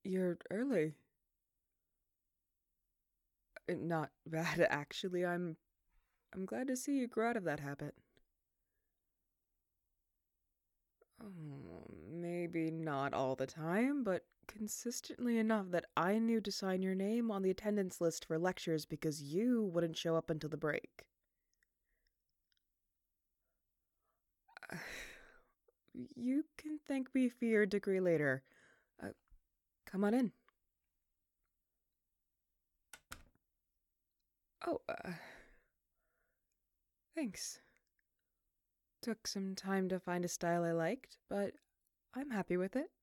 You're early. Not bad, actually. I'm glad to see you grow out of that habit. Maybe not all the time, but consistently enough that I knew to sign your name on the attendance list for lectures because you wouldn't show up until the break. You can thank me for your degree later. Uh, Come on in. Oh, thanks. Took some time to find a style I liked, but I'm happy with it.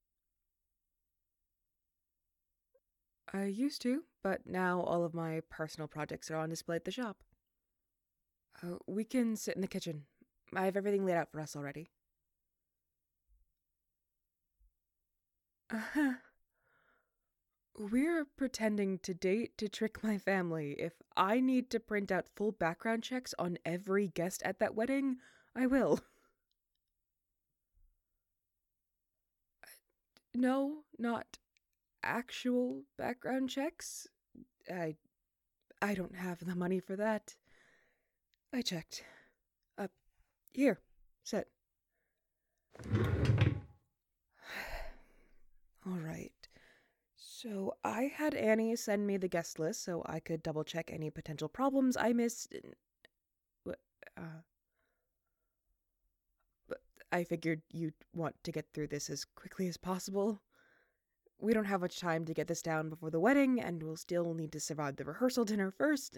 I used to, but now all of my personal projects are on display at the shop. We can sit in the kitchen. I have everything laid out for us already. Uh-huh. We're pretending to date to trick my family. If I need to print out full background checks on every guest at that wedding, I will. No, not actual background checks. I I don't have the money for that. I checked. Uh, Here, sit. All right. So I had Annie send me the guest list so I could double check any potential problems I missed. Uh, but I figured you'd want to get through this as quickly as possible. We don't have much time to get this down before the wedding, and we'll still need to survive the rehearsal dinner first.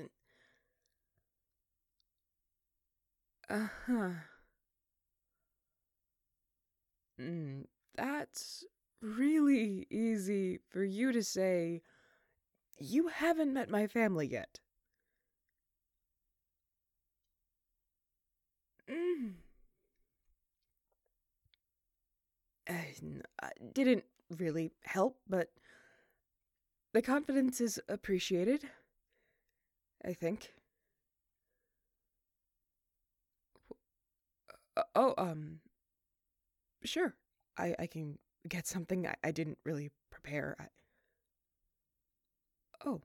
Uh-huh. That's really easy for you to say. You haven't met my family yet. Mm. Didn't really help, but the confidence is appreciated, I think. Oh, sure. I can get something I didn't really prepare. Oh.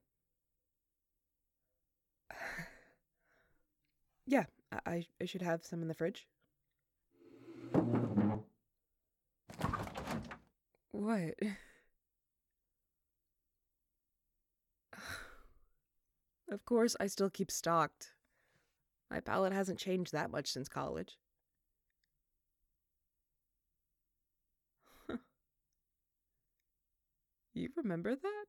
Yeah, I should have some in the fridge. What? Of course, I still keep stocked. My palate hasn't changed that much since college. You remember that?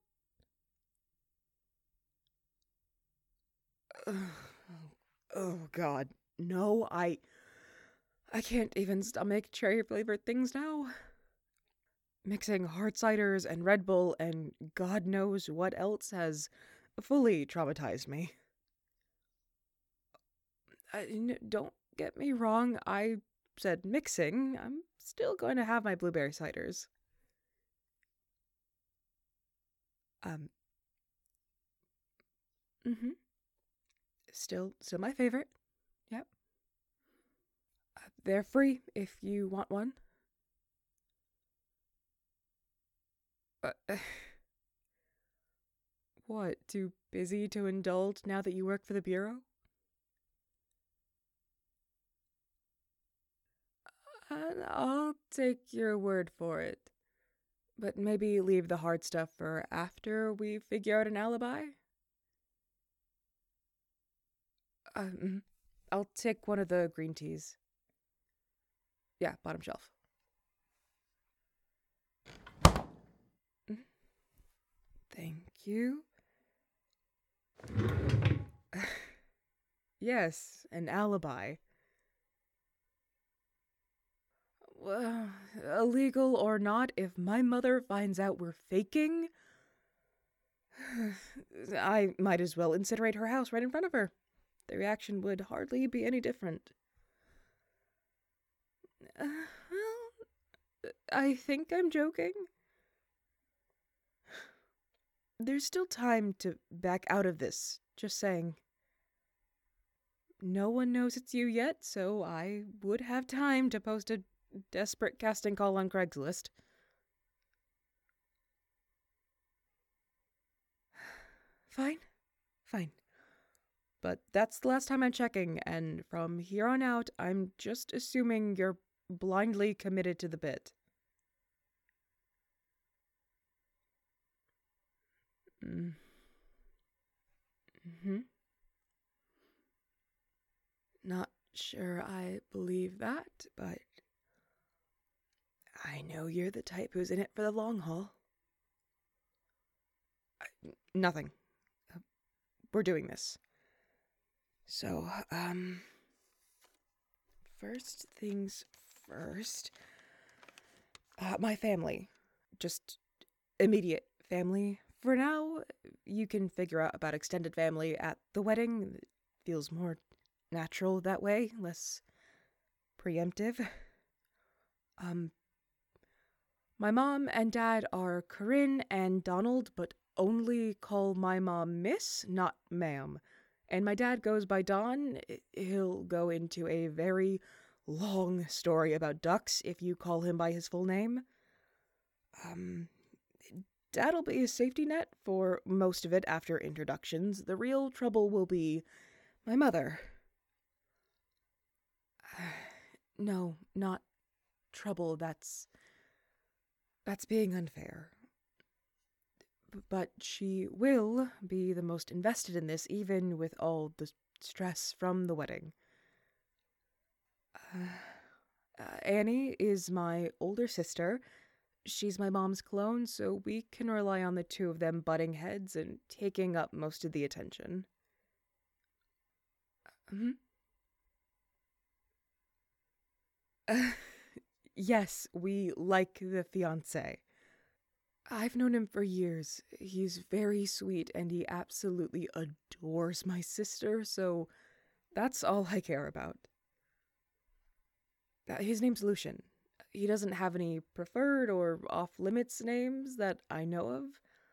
Oh God, no! I can't even stomach cherry flavored things now. Mixing hard ciders and Red Bull and God knows what else has fully traumatized me. Don't get me wrong, I said mixing. I'm still going to have my blueberry ciders. Um, mm-hmm. Still my favorite. Yep. They're free if you want one. Uh, what, too busy to indulge now that you work for the Bureau? I'll take your word for it. But maybe leave the hard stuff for after we figure out an alibi? Um, I'll take one of the green teas. Yeah, bottom shelf. Thank you. Yes, an alibi. Well, illegal or not, if my mother finds out we're faking, I might as well incinerate her house right in front of her. The reaction would hardly be any different. Well, I think I'm joking. There's still time to back out of this, just saying. No one knows it's you yet, so I would have time to post a desperate casting call on Craigslist. but that's the last time I'm checking, and from here on out, I'm just assuming you're blindly committed to the bit. Mm-hmm. Not sure I believe that, but I know you're the type who's in it for the long haul. Nothing. We're doing this. So, first things first. My family. Just immediate family. For now, you can figure out about extended family at the wedding. It feels more natural that way, less preemptive. My mom and dad are Corinne and Donald, but only call my mom Miss, not ma'am. And my dad goes by Don. He'll go into a very long story about ducks if you call him by his full name. Dad'll be a safety net for most of it after introductions. The real trouble will be my mother. No, not trouble. That's being unfair. But she will be the most invested in this, even with all the stress from the wedding. Annie is my older sister. She's my mom's clone, so we can rely on the two of them butting heads and taking up most of the attention. Yes, we like the fiancé. I've known him for years. He's very sweet and he absolutely adores my sister, so that's all I care about. His name's Lucian. He doesn't have any preferred or off-limits names that I know of.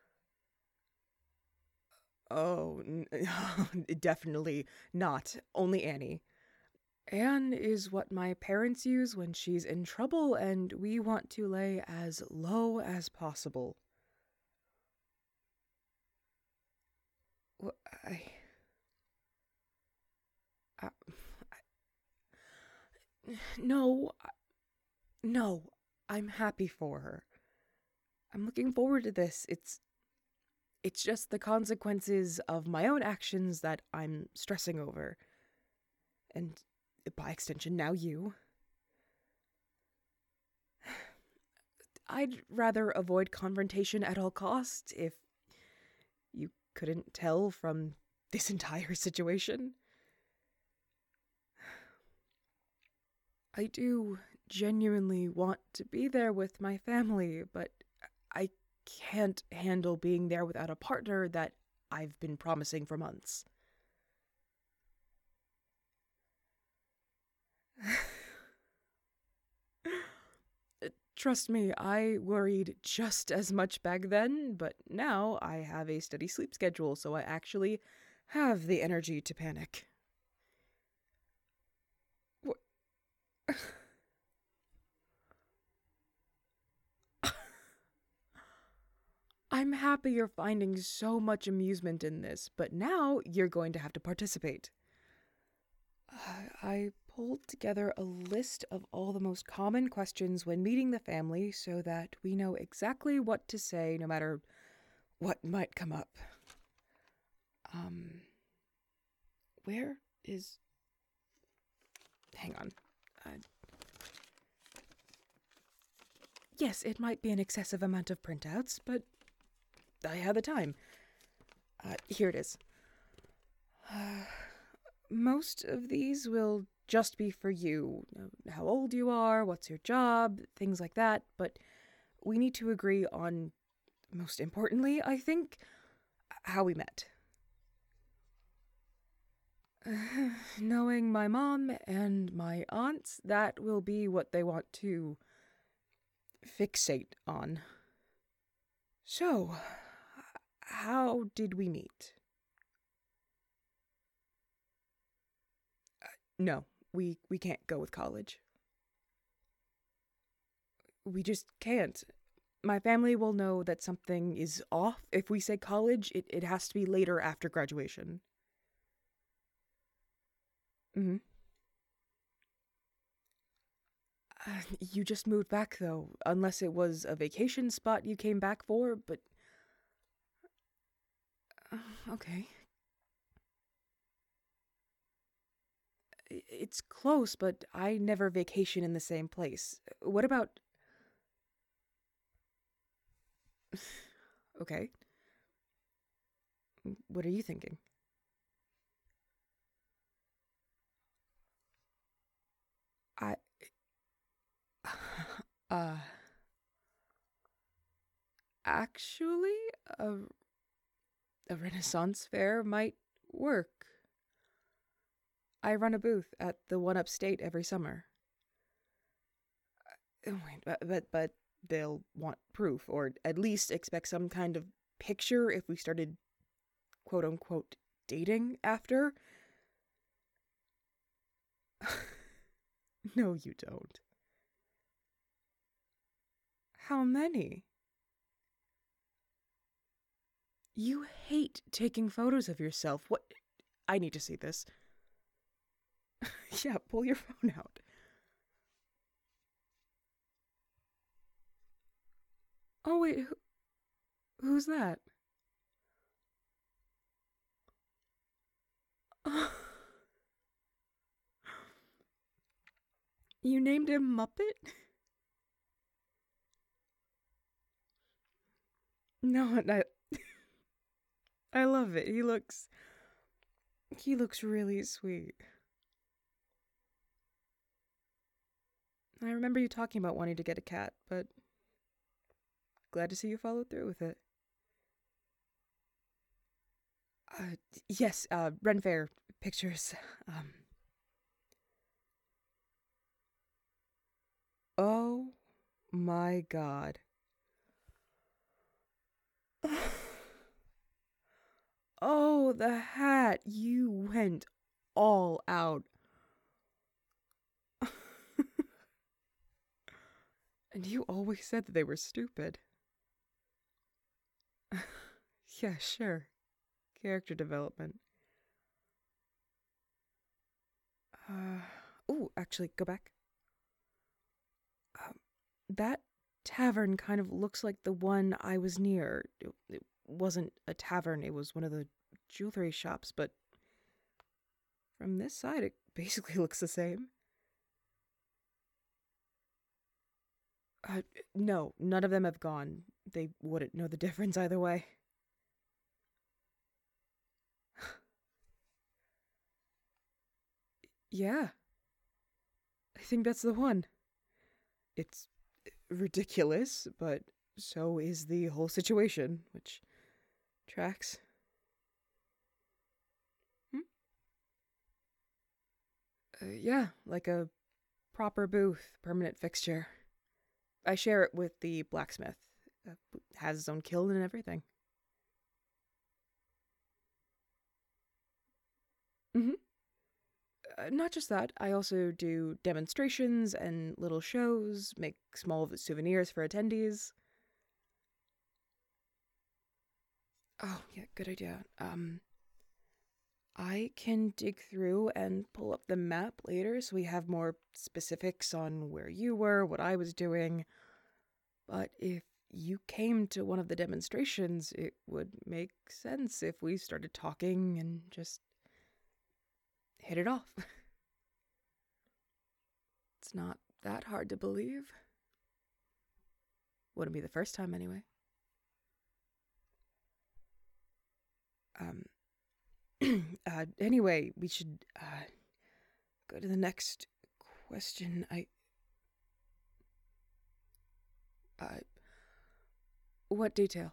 Oh, definitely not. Only Annie. Anne is what my parents use when she's in trouble, and we want to lay as low as possible. No, I'm happy for her. I'm looking forward to this. It's just the consequences of my own actions that I'm stressing over. And by extension, now you. I'd rather avoid confrontation at all costs if you couldn't tell from this entire situation. I do genuinely want to be there with my family, but I can't handle being there without a partner that I've been promising for months. Trust me, I worried just as much back then, but now I have a steady sleep schedule, so I actually have the energy to panic. I'm happy you're finding so much amusement in this, but now you're going to have to participate. I pulled together a list of all the most common questions when meeting the family so that we know exactly what to say no matter what might come up. Where is... Hang on. Yes, it might be an excessive amount of printouts, but I had the time. Here it is. Most of these will just be for you. How old you are, what's your job, things like that, but we need to agree on, most importantly, I think, how we met. Knowing my mom and my aunts, that will be what they want to fixate on. So, how did we meet? No, we can't go with college. We just can't. My family will know that something is off if we say college. It has to be later after graduation. Mm-hmm. You just moved back, though, unless it was a vacation spot you came back for, but... Okay. It's close, but I never vacation in the same place. What about... Okay. What are you thinking? I... uh... Actually, a, a Renaissance fair might work. I run a booth at the one upstate every summer. Wait, but they'll want proof, or at least expect some kind of picture if we started quote unquote dating after. No, you don't. How many? You hate taking photos of yourself. What? I need to see this. Yeah, pull your phone out. Oh, wait, who's that? You named him Muppet? No, I love it. He looks really sweet. I remember you talking about wanting to get a cat, but glad to see you followed through with it. Yes, Ren Fair pictures. Um, oh my god. Oh, the hat. You went all out. And you always said that they were stupid. Yeah, sure. Character development. Oh, actually, go back. Um, that tavern kind of looks like the one I was near. It wasn't a tavern, it was one of the jewelry shops, but from this side, it basically looks the same. Uh, no, none of them have gone. They wouldn't know the difference either way. Yeah, I think that's the one. It's ridiculous, but so is the whole situation, which tracks. Hmm? Yeah, like a proper booth, permanent fixture. I share it with the blacksmith. Has his own kiln and everything. Hmm. Not just that, I also do demonstrations and little shows, make small souvenirs for attendees. Oh, yeah, good idea. I can dig through and pull up the map later so we have more specifics on where you were, what I was doing. But if you came to one of the demonstrations, it would make sense if we started talking and just hit it off. It's not that hard to believe. Wouldn't be the first time, anyway. Um, anyway, we should, go to the next question. Uh, what detail?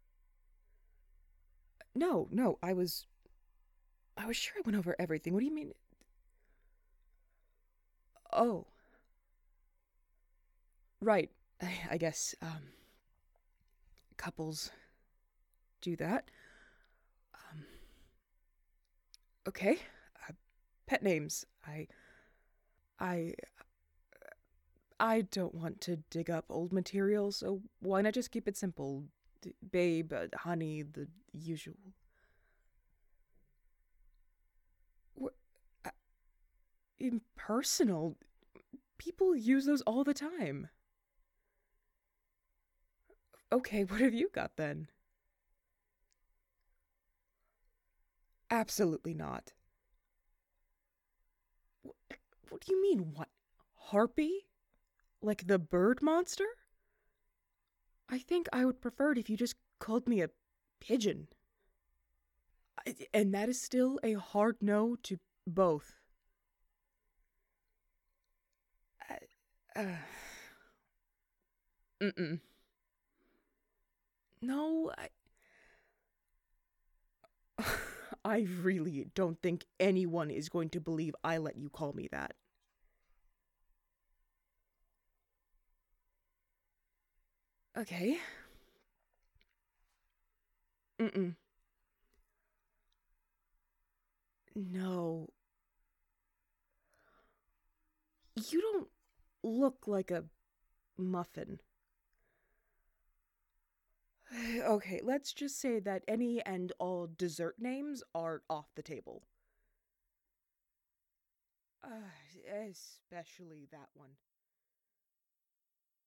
No, I was sure I went over everything. What do you mean? Oh, right. I guess, couples do that. Um, okay. Uh, Pet names. I, I don't want to dig up old material, so why not just keep it simple? Babe, honey, the usual. Wh- impersonal. People use those all the time. Okay, what have you got then? Absolutely not. What do you mean, what? Harpy? Like the bird monster? I think I would prefer it if you just called me a pigeon. And that is still a hard no to both. Uh, mm-mm. No, I really don't think anyone is going to believe I let you call me that. Okay. Mm-mm. No. You don't look like a muffin. Okay, let's just say that any and all dessert names are off the table. Especially that one.